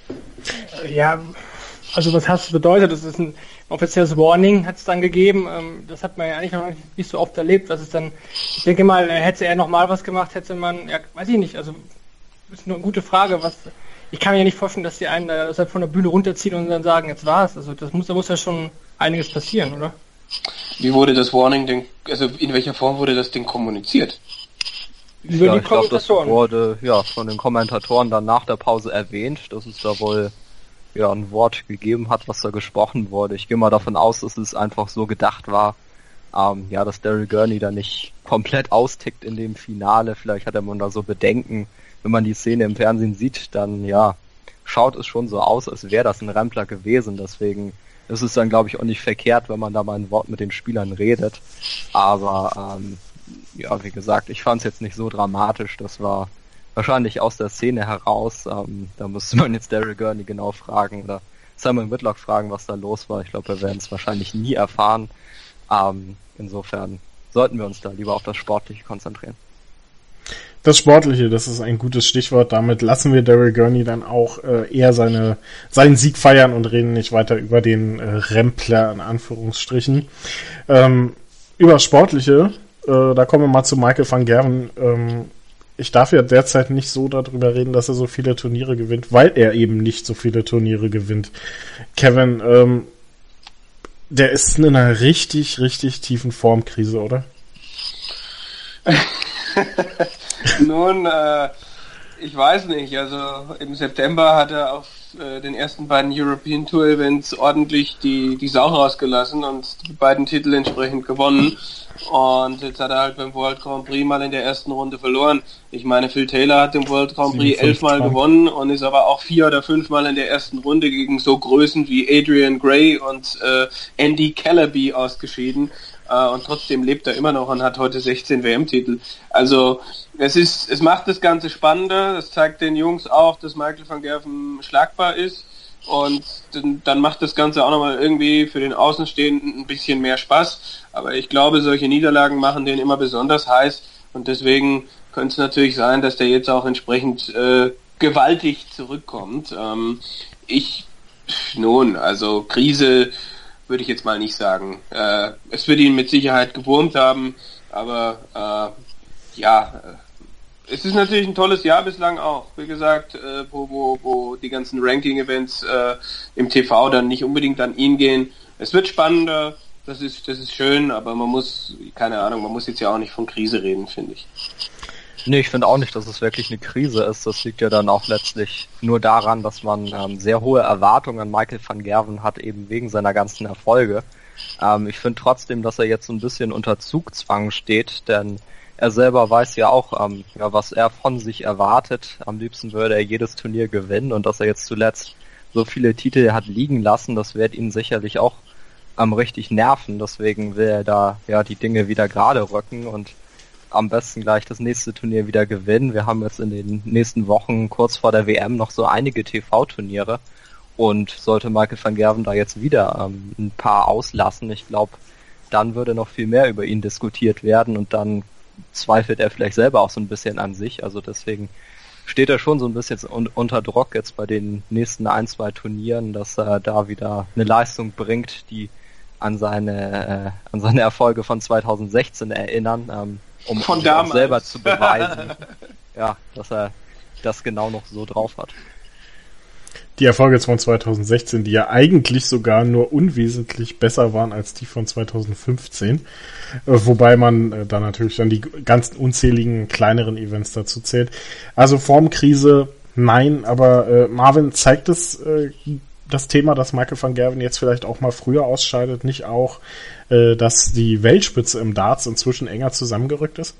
Ja, also was hat es bedeutet? Das ist ein offizielles Warning, hat es dann gegeben. Ähm, das hat man ja eigentlich noch nicht so oft erlebt. Was ist dann? Ich denke mal, hätte er nochmal was gemacht, hätte man, ja, weiß ich nicht. Also ist nur eine gute Frage. Was? Ich kann mir ja nicht vorstellen, dass die einen da von der Bühne runterziehen und dann sagen, jetzt war's. Also das muss, da muss ja schon einiges passieren, oder? Wie wurde das Warning denn, also in welcher Form wurde das denn kommuniziert? Über ja, die ich glaube, das Kommentatoren. wurde ja von den Kommentatoren dann nach der Pause erwähnt, dass es da wohl ja ein Wort gegeben hat, was da gesprochen wurde. Ich gehe mal davon aus, dass es einfach so gedacht war, ähm, ja, dass Daryl Gurney da nicht komplett austickt in dem Finale. Vielleicht hat er man da so Bedenken. Wenn man die Szene im Fernsehen sieht, dann ja, schaut es schon so aus, als wäre das ein Rempler gewesen. Deswegen ist es dann, glaube ich, auch nicht verkehrt, wenn man da mal ein Wort mit den Spielern redet. Aber ähm, ja, wie gesagt, ich fand es jetzt nicht so dramatisch. Das war wahrscheinlich aus der Szene heraus. Ähm, da müsste man jetzt Daryl Gurney genau fragen oder Simon Whitlock fragen, was da los war. Ich glaube, wir werden es wahrscheinlich nie erfahren. Ähm, insofern sollten wir uns da lieber auf das Sportliche konzentrieren. Das Sportliche, das ist ein gutes Stichwort. Damit lassen wir Daryl Gurney dann auch äh, eher seine, seinen Sieg feiern und reden nicht weiter über den äh, Rempler in Anführungsstrichen. Ähm, über Sportliche, äh, da kommen wir mal zu Michael van Gerwen. Ähm, ich darf ja derzeit nicht so darüber reden, dass er so viele Turniere gewinnt, weil er eben nicht so viele Turniere gewinnt. Kevin, ähm, der ist in einer richtig, richtig tiefen Formkrise, oder? Nun, äh, ich weiß nicht. Also im September hat er auf äh, den ersten beiden European Tour Events ordentlich die, die Sau rausgelassen und die beiden Titel entsprechend gewonnen. Und jetzt hat er halt beim World Grand Prix mal in der ersten Runde verloren. Ich meine, Phil Taylor hat den World Grand Prix elfmal gewonnen und ist aber auch vier oder fünfmal in der ersten Runde gegen so Größen wie Adrian Gray und äh, Andy Calaby ausgeschieden. Uh, und trotzdem lebt er immer noch und hat heute sechzehn W M-Titel. Also es ist, es macht das Ganze spannender. Das zeigt den Jungs auch, dass Michael van Gerwen schlagbar ist. Und dann, dann macht das Ganze auch nochmal irgendwie für den Außenstehenden ein bisschen mehr Spaß. Aber ich glaube, solche Niederlagen machen den immer besonders heiß. Und deswegen könnte es natürlich sein, dass der jetzt auch entsprechend äh, gewaltig zurückkommt. Ähm, ich, nun, also Krise würde ich jetzt mal nicht sagen. Äh, es wird ihn mit Sicherheit gewurmt haben, aber äh, ja, äh, es ist natürlich ein tolles Jahr bislang auch. Wie gesagt, äh, wo, wo, wo die ganzen Ranking-Events äh, im T V dann nicht unbedingt an ihn gehen. Es wird spannender, das ist, das ist schön, aber man muss, keine Ahnung, man muss jetzt ja auch nicht von Krise reden, finde ich. Nee, ich finde auch nicht, dass es wirklich eine Krise ist. Das liegt ja dann auch letztlich nur daran, dass man ähm, sehr hohe Erwartungen an Michael van Gerwen hat, eben wegen seiner ganzen Erfolge. Ähm, ich finde trotzdem, dass er jetzt so ein bisschen unter Zugzwang steht, denn er selber weiß ja auch, ähm, ja, was er von sich erwartet. Am liebsten würde er jedes Turnier gewinnen und dass er jetzt zuletzt so viele Titel hat liegen lassen, das wird ihn sicherlich auch ähm, richtig nerven. Deswegen will er da ja die Dinge wieder gerade rücken und am besten gleich das nächste Turnier wieder gewinnen. Wir haben jetzt in den nächsten Wochen kurz vor der W M noch so einige T V-Turniere und sollte Michael van Gerwen da jetzt wieder ähm, ein paar auslassen, ich glaube, dann würde noch viel mehr über ihn diskutiert werden und dann zweifelt er vielleicht selber auch so ein bisschen an sich. Also deswegen steht er schon so ein bisschen un- unter Druck jetzt bei den nächsten ein, zwei Turnieren, dass er da wieder eine Leistung bringt, die an seine äh, an seine Erfolge von zwanzig sechzehn erinnern. Ähm, um Von sich auch selber zu beweisen, ja, dass er das genau noch so drauf hat. Die Erfolge von zwanzig sechzehn, die ja eigentlich sogar nur unwesentlich besser waren als die von zwanzig fünfzehn, äh, wobei man äh, da natürlich dann die ganzen unzähligen kleineren Events dazu zählt. Also Formkrise, nein, aber äh, Marvin, zeigt es äh, das Thema, dass Michael van Gerwen jetzt vielleicht auch mal früher ausscheidet, nicht auch, äh, dass die Weltspitze im Darts inzwischen enger zusammengerückt ist?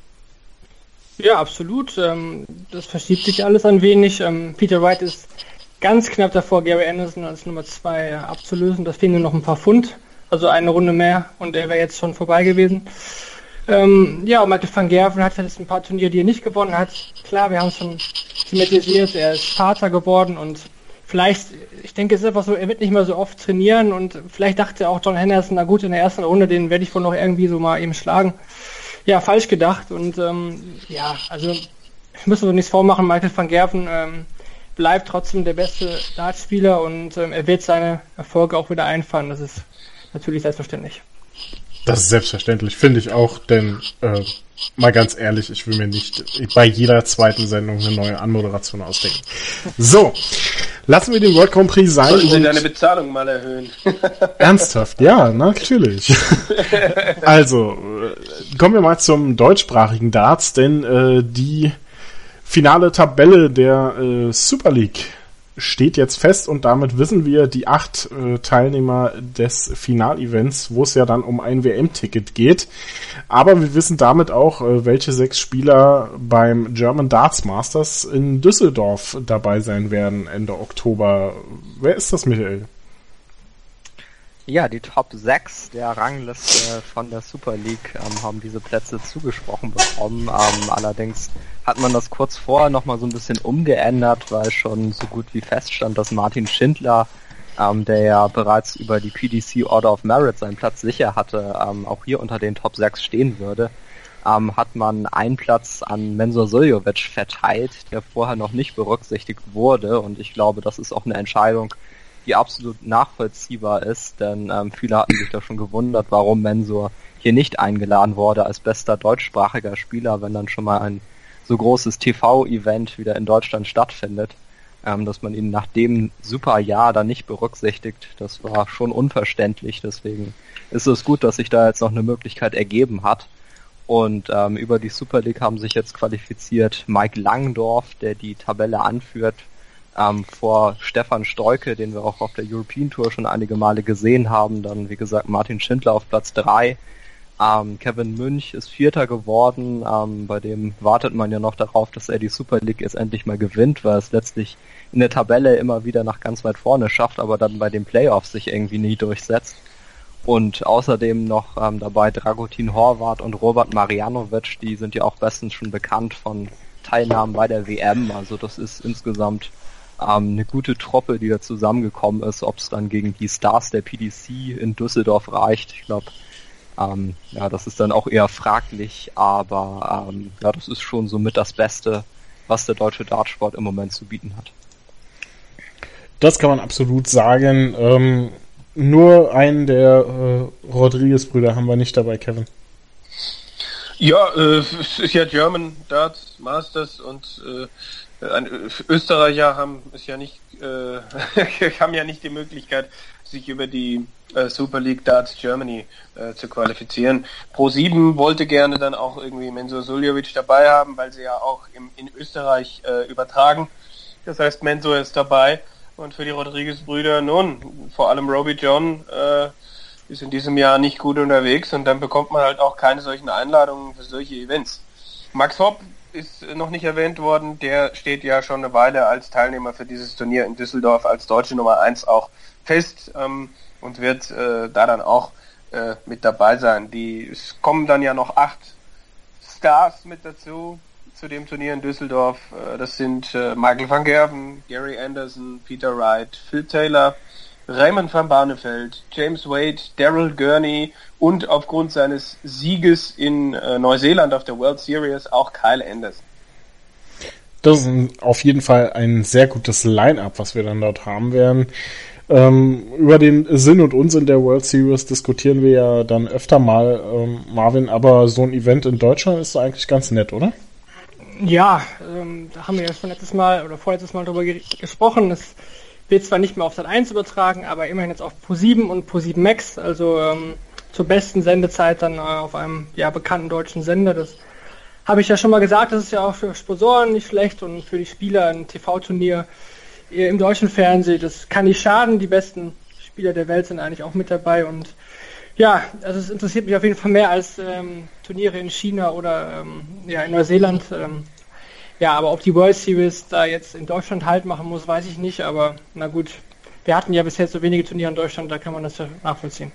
Ja, absolut. Ähm, das verschiebt sich alles ein wenig. Ähm, Peter Wright ist ganz knapp davor, Gary Anderson als Nummer zwei äh, abzulösen. Das fehlen nur noch ein paar Pfund, also eine Runde mehr und er wäre jetzt schon vorbei gewesen. Ähm, ja, Michael van Gerwen hat jetzt ein paar Turniere, die er nicht gewonnen hat. Klar, wir haben es schon thematisiert, er ist Vater geworden und vielleicht, ich denke, es ist einfach so, er wird nicht mehr so oft trainieren und vielleicht dachte auch John Henderson, na gut, in der ersten Runde, den werde ich wohl noch irgendwie so mal eben schlagen. Ja, falsch gedacht und ähm, ja, also müssen wir uns nichts vormachen, Michael van Gerwen ähm, bleibt trotzdem der beste Dartspieler und ähm, er wird seine Erfolge auch wieder einfahren, das ist natürlich selbstverständlich. Das ist selbstverständlich, finde ich auch, denn äh, mal ganz ehrlich, ich will mir nicht bei jeder zweiten Sendung eine neue Anmoderation ausdenken. So, lassen wir den World Grand Prix sein. Sollten Sie deine Bezahlung mal erhöhen? Ernsthaft? Ja, natürlich. Also, kommen wir mal zum deutschsprachigen Darts, denn äh, die finale Tabelle der äh, Super League steht jetzt fest und damit wissen wir die acht äh, Teilnehmer des Finalevents, wo es ja dann um ein W M-Ticket geht. Aber wir wissen damit auch, äh, welche sechs Spieler beim German Darts Masters in Düsseldorf dabei sein werden Ende Oktober. Wer ist das, Michael? Ja, die Top sechs der Rangliste von der Super League ähm, haben diese Plätze zugesprochen bekommen. Ähm, allerdings hat man das kurz vorher nochmal so ein bisschen umgeändert, weil schon so gut wie feststand, dass Martin Schindler, ähm, der ja bereits über die P D C Order of Merit seinen Platz sicher hatte, ähm, auch hier unter den Top sechs stehen würde. ähm, hat man einen Platz an Mensur Suljovic verteilt, der vorher noch nicht berücksichtigt wurde. Und ich glaube, das ist auch eine Entscheidung, die absolut nachvollziehbar ist, denn ähm, viele hatten sich da schon gewundert, warum Mensur hier nicht eingeladen wurde als bester deutschsprachiger Spieler, wenn dann schon mal ein so großes T V-Event wieder in Deutschland stattfindet, ähm, dass man ihn nach dem super Jahr da nicht berücksichtigt. Das war schon unverständlich, deswegen ist es gut, dass sich da jetzt noch eine Möglichkeit ergeben hat. Und ähm, über die Super League haben sich jetzt qualifiziert Mike Langdorf, der die Tabelle anführt, ähm, vor Stefan Stoike, den wir auch auf der European Tour schon einige Male gesehen haben. Dann, wie gesagt, Martin Schindler auf Platz drei. Ähm, Kevin Münch ist Vierter geworden. Ähm, bei dem wartet man ja noch darauf, dass er die Super League jetzt endlich mal gewinnt, weil es letztlich in der Tabelle immer wieder nach ganz weit vorne schafft, aber dann bei den Playoffs sich irgendwie nie durchsetzt. Und außerdem noch ähm, dabei Dragutin Horvath und Robert Marjanovic, die sind ja auch bestens schon bekannt von Teilnahmen bei der W M. Also das ist insgesamt ähm, eine gute Truppe, die da zusammengekommen ist. Ob es dann gegen die Stars der P D C in Düsseldorf reicht, ich glaube, ähm, ja, das ist dann auch eher fraglich. Aber ähm, ja, das ist schon somit das Beste, was der deutsche Dartsport im Moment zu bieten hat. Das kann man absolut sagen. Ähm, nur einen der äh, Rodriguez-Brüder haben wir nicht dabei, Kevin. Ja, äh, es ist ja German Darts Masters und äh, ein Österreicher haben es ja nicht, äh, haben ja nicht die Möglichkeit, sich über die äh, Super League Darts Germany äh, zu qualifizieren. Pro sieben wollte gerne dann auch irgendwie Mensur Suljovic dabei haben, weil sie ja auch im, in Österreich äh, übertragen. Das heißt, Mensur ist dabei. Und für die Rodriguez-Brüder, nun, vor allem Robbie John äh, ist in diesem Jahr nicht gut unterwegs und dann bekommt man halt auch keine solchen Einladungen für solche Events. Max Hopp ist noch nicht erwähnt worden, der steht ja schon eine Weile als Teilnehmer für dieses Turnier in Düsseldorf als deutsche Nummer eins auch fest ähm, und wird äh, da dann auch äh, mit dabei sein. Die, es kommen dann ja noch acht Stars mit dazu, zu dem Turnier in Düsseldorf. Das sind Michael van Gerven, Gary Anderson, Peter Wright, Phil Taylor, Raymond van Barneveld, James Wade, Daryl Gurney und aufgrund seines Sieges in Neuseeland auf der World Series auch Kyle Anderson. Das ist auf jeden Fall ein sehr gutes Line-Up, was wir dann dort haben werden. Ähm, über den Sinn und Unsinn der World Series diskutieren wir ja dann öfter mal, ähm, Marvin, aber so ein Event in Deutschland ist doch eigentlich ganz nett, oder? Ja, ähm, da haben wir ja schon letztes Mal oder vorletztes Mal drüber ge- gesprochen. Es wird zwar nicht mehr auf Sat eins übertragen, aber immerhin jetzt auf Pro sieben und Pro sieben Max, also ähm, zur besten Sendezeit dann äh, auf einem ja bekannten deutschen Sender. Das habe ich ja schon mal gesagt, das ist ja auch für Sponsoren nicht schlecht und für die Spieler ein T V-Turnier im deutschen Fernsehen. Das kann nicht schaden, die besten Spieler der Welt sind eigentlich auch mit dabei und ja, also es interessiert mich auf jeden Fall mehr als ähm, Turniere in China oder ähm, ja in Neuseeland. Ähm, ja, aber ob die World Series da jetzt in Deutschland Halt machen muss, weiß ich nicht. Aber na gut, wir hatten ja bisher so wenige Turniere in Deutschland, da kann man das ja nachvollziehen.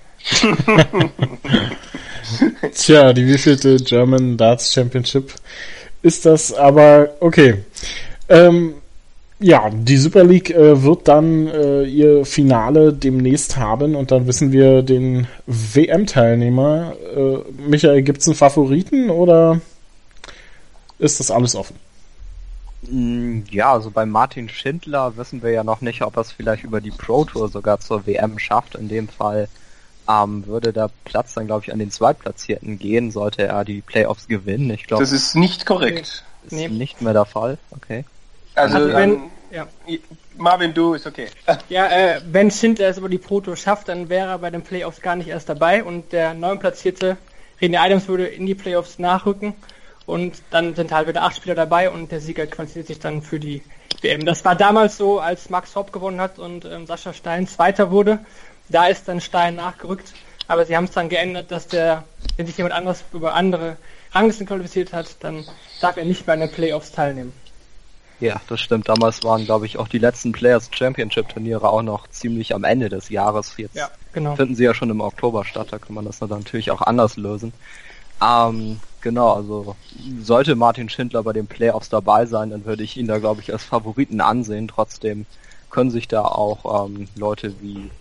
Tja, die wievielte German Darts Championship ist das? Aber okay. Ähm, Ja, die Super League äh, wird dann äh, ihr Finale demnächst haben und dann wissen wir den W M-Teilnehmer. Äh, Michael, gibt's einen Favoriten oder ist das alles offen? Ja, also bei Martin Schindler wissen wir ja noch nicht, ob er es vielleicht über die Pro Tour sogar zur W M schafft. In dem Fall ähm, würde der Platz dann, glaube ich, an den Zweitplatzierten gehen, sollte er die Playoffs gewinnen. Ich glaube, das ist nicht korrekt. Ist nee. nicht mehr der Fall. Okay. Also, also wenn, ja. Marvin, du, ist okay. Ja, äh, wenn Schindler es über die Pro Tour schafft, dann wäre er bei den Playoffs gar nicht erst dabei und der neuntplatzierte René Adams würde in die Playoffs nachrücken und dann sind halt wieder acht Spieler dabei und der Sieger qualifiziert sich dann für die W M. Das war damals so, als Max Hopp gewonnen hat und ähm, Sascha Stein Zweiter wurde. Da ist dann Stein nachgerückt, aber sie haben es dann geändert, dass der, wenn sich jemand anderes über andere Ranglisten qualifiziert hat, dann darf er nicht mehr an den Playoffs teilnehmen. Ja, das stimmt. Damals waren, glaube ich, auch die letzten Players Championship Turniere auch noch ziemlich am Ende des Jahres. Jetzt ja, genau. Finden sie ja schon im Oktober statt, da kann man das dann natürlich auch anders lösen. Ähm, genau, also sollte Martin Schindler bei den Playoffs dabei sein, dann würde ich ihn da, glaube ich, als Favoriten ansehen. Trotzdem können sich da auch ähm, Leute wie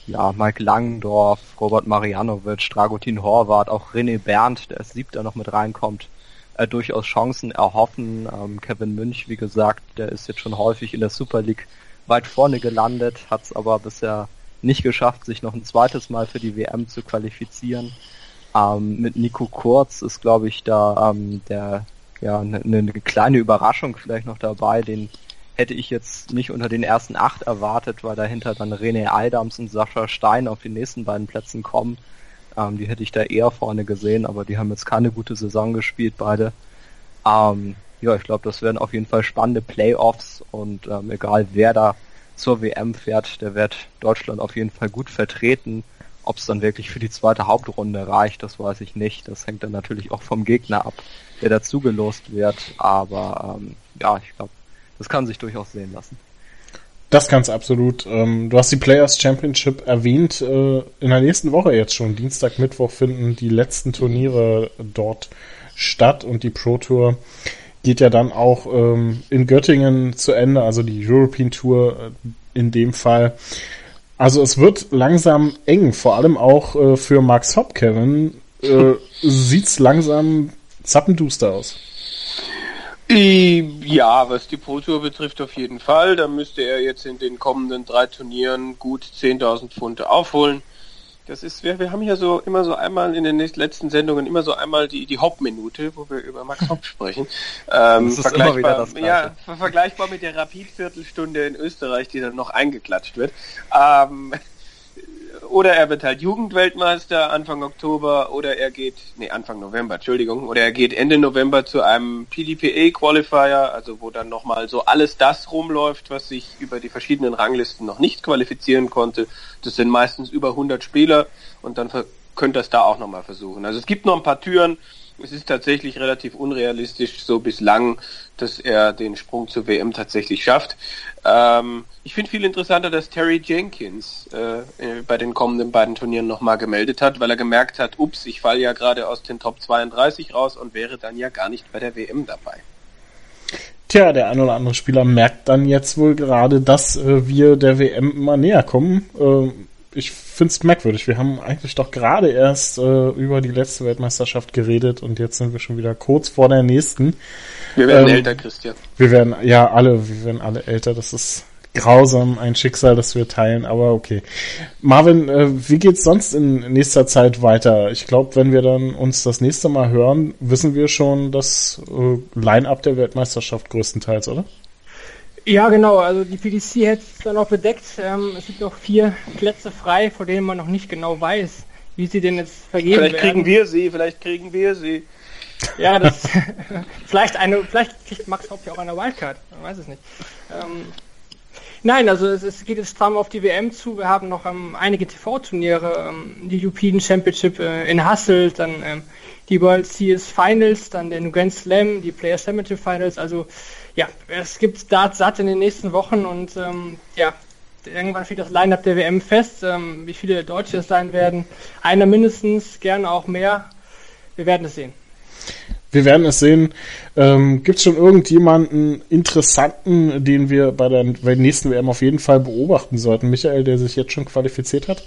ja, Mike Langendorf, Robert Marjanovic, Dragutin Horvath, auch René Berndt, der als Siebter noch mit reinkommt, äh, durchaus Chancen erhoffen. Ähm, Kevin Münch, wie gesagt, der ist jetzt schon häufig in der Super League weit vorne gelandet, hat es aber bisher nicht geschafft, sich noch ein zweites Mal für die W M zu qualifizieren. Ähm, mit Nico Kurz ist, glaube ich, da ähm, der ja eine ne kleine Überraschung vielleicht noch dabei, den hätte ich jetzt nicht unter den ersten acht erwartet, weil dahinter dann René Adams und Sascha Stein auf den nächsten beiden Plätzen kommen. Ähm, die hätte ich da eher vorne gesehen, aber die haben jetzt keine gute Saison gespielt, beide. Ähm, ja, ich glaube, das werden auf jeden Fall spannende Playoffs und ähm, egal wer da zur W M fährt, der wird Deutschland auf jeden Fall gut vertreten. Ob es dann wirklich für die zweite Hauptrunde reicht, das weiß ich nicht. Das hängt dann natürlich auch vom Gegner ab, der dazu gelost wird. Aber ähm, ja, ich glaube, das kann sich durchaus sehen lassen. Das kann's absolut. Ähm, du hast die Players Championship erwähnt. Äh, in der nächsten Woche jetzt schon, Dienstag, Mittwoch, finden die letzten Turniere dort statt und die Pro Tour geht ja dann auch ähm, in Göttingen zu Ende, also die European Tour äh, in dem Fall. Also es wird langsam eng, vor allem auch äh, für Max Hopp, Kevin. Äh, sieht's langsam zappenduster aus. Ja, was die Pro Tour betrifft auf jeden Fall. Da müsste er jetzt in den kommenden drei Turnieren gut zehntausend Pfund aufholen. Das ist, wir, wir haben ja so immer so einmal in den letzten Sendungen immer so einmal die die Hauptminute, wo wir über Max Hopp sprechen. Ähm, das ist immer wieder das Gleiche. Ja, ver- vergleichbar mit der Rapid-Viertelstunde in Österreich, die dann noch eingeklatscht wird. Ähm, oder er wird halt Jugendweltmeister Anfang Oktober, oder er geht, nee, Anfang November, Entschuldigung, oder er geht Ende November zu einem P D P A-Qualifier, also wo dann nochmal so alles das rumläuft, was sich über die verschiedenen Ranglisten noch nicht qualifizieren konnte. Das sind meistens über hundert Spieler und dann könnt ihr es da auch nochmal versuchen. Also es gibt noch ein paar Türen. Es ist tatsächlich relativ unrealistisch so bislang, dass er den Sprung zur W M tatsächlich schafft. Ähm, ich finde viel interessanter, dass Terry Jenkins äh, bei den kommenden beiden Turnieren nochmal gemeldet hat, weil er gemerkt hat, ups, ich falle ja gerade aus den Top zweiunddreißig raus und wäre dann ja gar nicht bei der W M dabei. Tja, der ein oder andere Spieler merkt dann jetzt wohl gerade, dass äh, wir der W M immer näher kommen. Äh, ich finde es merkwürdig. Wir haben eigentlich doch gerade erst äh, über die letzte Weltmeisterschaft geredet und jetzt sind wir schon wieder kurz vor der nächsten. Wir werden ähm, älter, Christian. Wir werden, ja, alle, wir werden alle älter. Das ist grausam, ein Schicksal, das wir teilen, aber okay. Marvin, äh, wie geht's sonst in nächster Zeit weiter? Ich glaube, wenn wir dann uns das nächste Mal hören, wissen wir schon das äh, Line-Up der Weltmeisterschaft größtenteils, oder? Ja, genau. Also die P D C hat es dann auch bedeckt. Ähm, es sind noch vier Plätze frei, von denen man noch nicht genau weiß, wie sie denn jetzt vergeben vielleicht werden. Vielleicht kriegen wir sie, vielleicht kriegen wir sie. Ja, das vielleicht eine, vielleicht kriegt Max Hopp ja auch eine Wildcard. Man weiß es nicht. Ähm, Nein, also es, es geht jetzt stramm auf die W M zu. Wir haben noch ähm, einige T V-Turniere, ähm, die European Championship äh, in Hasselt, dann ähm, die World C S Finals, dann den Grand Slam, die Players Championship Finals. Also ja, es gibt Dart satt in den nächsten Wochen und ähm, ja, irgendwann steht das Line-Up der W M fest, ähm, wie viele Deutsche es sein werden. Einer mindestens, gerne auch mehr. Wir werden es sehen. Wir werden es sehen. Ähm, Gibt es schon irgendjemanden Interessanten, den wir bei der, bei der nächsten W M auf jeden Fall beobachten sollten? Michael, der sich jetzt schon qualifiziert hat?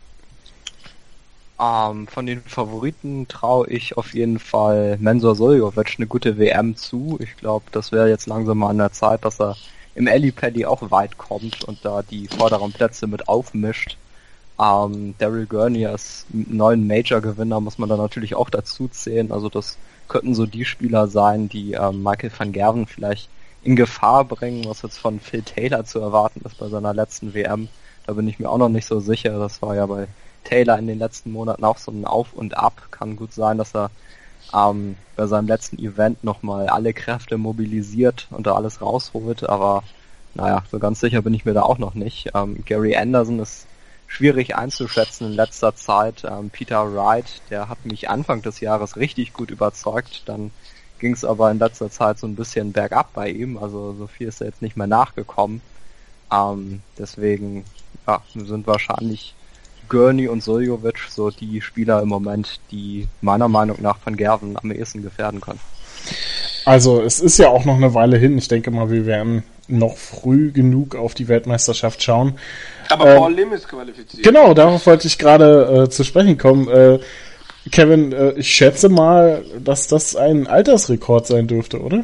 Ähm, von den Favoriten traue ich auf jeden Fall Mensur Suljovic eine gute W M zu. Ich glaube, das wäre jetzt langsam mal an der Zeit, dass er im Ellipelli auch weit kommt und da die vorderen Plätze mit aufmischt. Ähm, Daryl Gurney als neuen Major-Gewinner muss man da natürlich auch dazu zählen. Also das könnten so die Spieler sein, die ähm, Michael van Gerwen vielleicht in Gefahr bringen, was jetzt von Phil Taylor zu erwarten ist bei seiner letzten W M. Da bin ich mir auch noch nicht so sicher. Das war ja bei Taylor in den letzten Monaten auch so ein Auf und Ab. Kann gut sein, dass er ähm, bei seinem letzten Event nochmal alle Kräfte mobilisiert und da alles rausholt. Aber naja, so ganz sicher bin ich mir da auch noch nicht. Ähm, Gary Anderson ist schwierig einzuschätzen in letzter Zeit. Ähm, Peter Wright, der hat mich Anfang des Jahres richtig gut überzeugt. Dann ging es aber in letzter Zeit so ein bisschen bergab bei ihm. Also so viel ist er jetzt nicht mehr nachgekommen. Ähm, deswegen ja, sind wahrscheinlich Gurney und Suljovic so die Spieler im Moment, die meiner Meinung nach Van Gerwen am ehesten gefährden können. Also es ist ja auch noch eine Weile hin. Ich denke mal, wir werden noch früh genug auf die Weltmeisterschaft schauen. Aber ähm, Paul Lim ist qualifiziert. Genau, darauf wollte ich gerade äh, zu sprechen kommen. Äh, Kevin, äh, ich schätze mal, dass das ein Altersrekord sein dürfte, oder?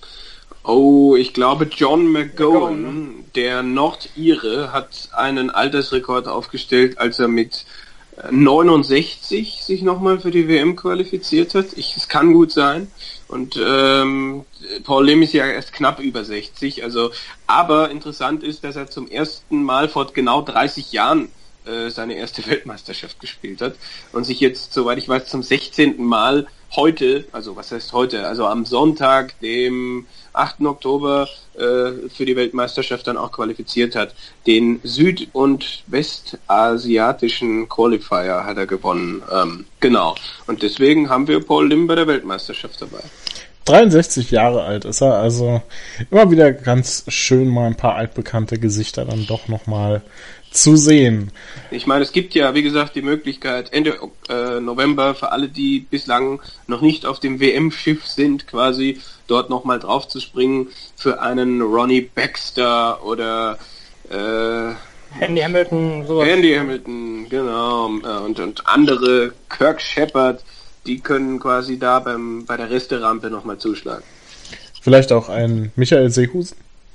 Oh, ich glaube John McGowan, der Nordire, hat einen Altersrekord aufgestellt, als er mit neunundsechzig sich nochmal für die W M qualifiziert hat. Ich, es kann gut sein. Und ähm, Paul Lim ist ja erst knapp über sechzig. Also, aber interessant ist, dass er zum ersten Mal vor genau dreißig Jahren äh, seine erste Weltmeisterschaft gespielt hat und sich jetzt, soweit ich weiß, zum sechzehnten Mal heute, also was heißt heute, also am Sonntag, dem achten Oktober äh, für die Weltmeisterschaft dann auch qualifiziert hat. Den süd- und westasiatischen Qualifier hat er gewonnen. Ähm, genau. Und deswegen haben wir Paul Lim bei der Weltmeisterschaft dabei. dreiundsechzig Jahre alt ist er, also immer wieder ganz schön mal ein paar altbekannte Gesichter dann doch nochmal zu sehen. Ich meine, es gibt ja, wie gesagt, die Möglichkeit, Ende äh, November für alle, die bislang noch nicht auf dem W M-Schiff sind, quasi dort nochmal drauf zu springen für einen Ronnie Baxter oder äh, Andy Hamilton, sowas. Andy Hamilton, genau, und, und andere, Kirk Shepard, die können quasi da beim bei der Resterampe nochmal zuschlagen. Vielleicht auch ein Michael Seehusen?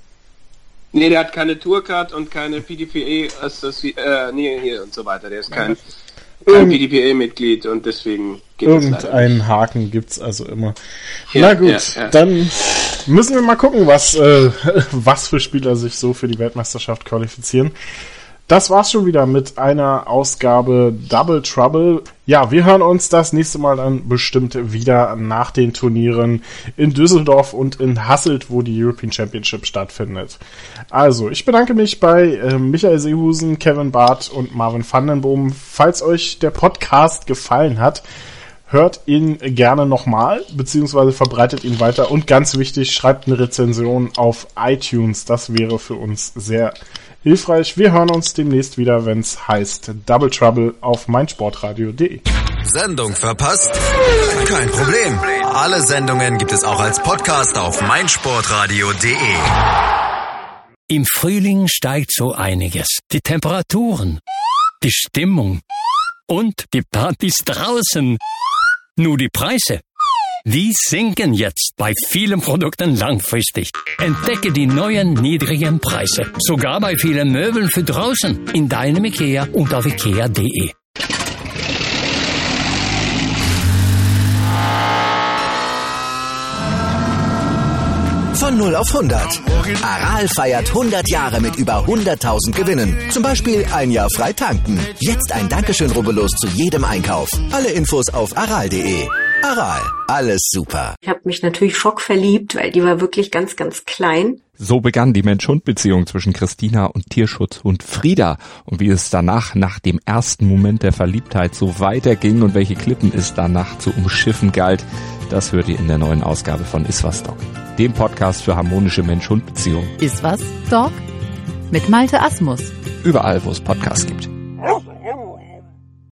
Nee, der hat keine Tourcard und keine P D P A Associ- äh, nee, hier und so weiter. Der ist kein, kein P D P A-Mitglied und deswegen geht es leider nicht. Irgendeinen Haken gibt's also immer. Ja, Na gut, ja, ja. Dann müssen wir mal gucken, was, äh, was für Spieler sich so für die Weltmeisterschaft qualifizieren. Das war's schon wieder mit einer Ausgabe Double Trouble. Ja, wir hören uns das nächste Mal dann bestimmt wieder nach den Turnieren in Düsseldorf und in Hasselt, wo die European Championship stattfindet. Also, ich bedanke mich bei äh, Michael Seehusen, Kevin Barth und Marvin van den Boom. Falls euch der Podcast gefallen hat, hört ihn gerne nochmal, beziehungsweise verbreitet ihn weiter. Und ganz wichtig, schreibt eine Rezension auf iTunes. Das wäre für uns sehr hilfreich. Wir hören uns demnächst wieder, wenn es heißt Double Trouble auf meinsportradio punkt de. Sendung verpasst? Kein Problem. Alle Sendungen gibt es auch als Podcast auf meinsportradio punkt de. Im Frühling steigt so einiges. Die Temperaturen, die Stimmung und die Partys draußen. Nur die Preise, die sinken jetzt bei vielen Produkten langfristig. Entdecke die neuen niedrigen Preise. Sogar bei vielen Möbeln für draußen. In deinem IKEA und auf ikea punkt de. Von null auf hundert. Aral feiert hundert Jahre mit über hunderttausend Gewinnen. Zum Beispiel ein Jahr frei tanken. Jetzt ein Dankeschön, rubbellos zu jedem Einkauf. Alle Infos auf aral punkt de. Aral, alles super. Ich habe mich natürlich schockverliebt, weil die war wirklich ganz, ganz klein. So begann die Mensch-Hund-Beziehung zwischen Christina und Tierschutzhund Frieda. Und wie es danach, nach dem ersten Moment der Verliebtheit, so weiterging und welche Klippen es danach zu umschiffen galt, das hört ihr in der neuen Ausgabe von Iswas Dog, dem Podcast für harmonische Mensch-Hund-Beziehungen. Iswas Dog? Mit Malte Asmus. Überall, wo es Podcasts gibt.